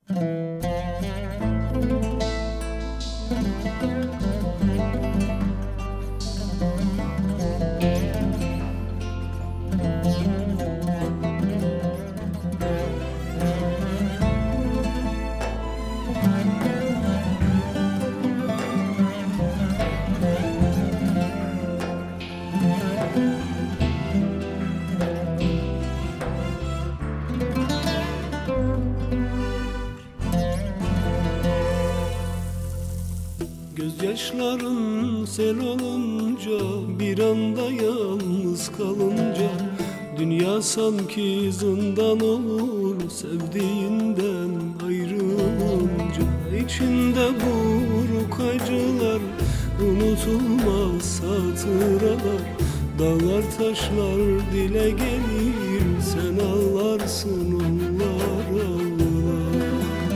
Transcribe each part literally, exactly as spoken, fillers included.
Gözyaşların sel olunca, bir anda yalnız kalınca, dünya sanki zindan olur sevdiğinden ayrılınca. İçinde buruk acılar, unutulmaz hatıralar, dağlar taşlar dile gelir, sen ağlarsın onlar ağlar.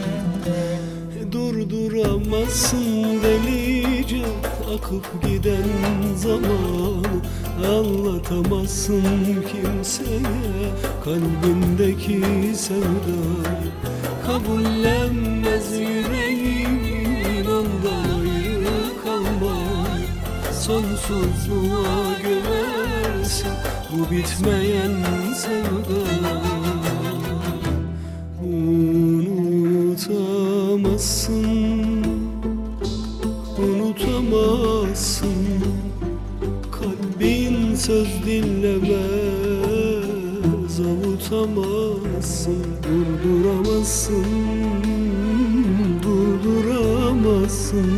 Durduramazsın delice akıp giden zamanı, anlatamazsın kimseye kalbindeki sevdayı. Kabullenmez yüreğin ondan ayrı kalmayı, sonsuzluğa gömersin bu bitmeyen sevdayı. Unutamazsın, unutamazsın, kalbin söz dinlemez, avutamazsın, durduramazsın, durduramazsın.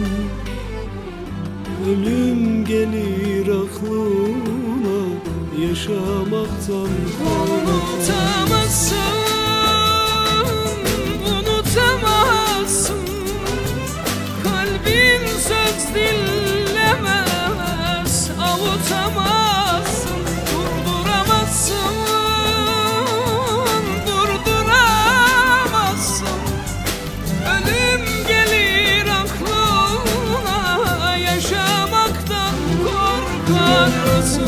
Ölüm gelir aklına, yaşamaktan unutamazsın. Söz dinlemez, avutamazsın, durduramazsın, durduramazsın. Ölüm gelir aklına, yaşamaktan korkarsın.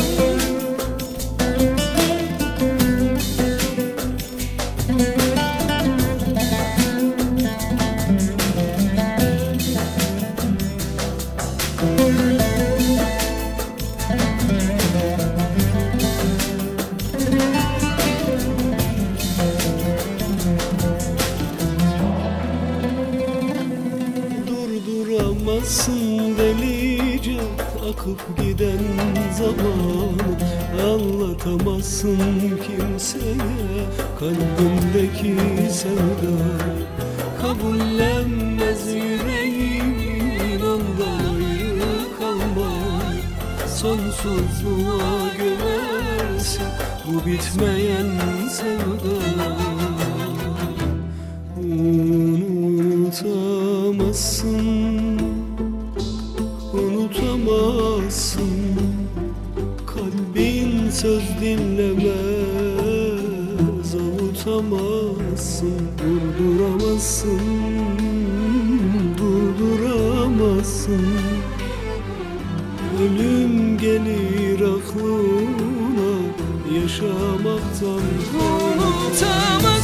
Durduramazsın delice akıp giden zamanı, anlatamazsın kimseye kalbindeki sevdayı. Kabullenmez yüreğin ondan ayrı kalmayı, sonsuzluğa gömersin bu bitmeyen sevdayı. Unutamazsın, unutamazsın, kalbin söz dinlemez, avutamazsın, durduramazsın, durduramazsın. Ölüm gelir aklına, yaşamaktan unutamazsın.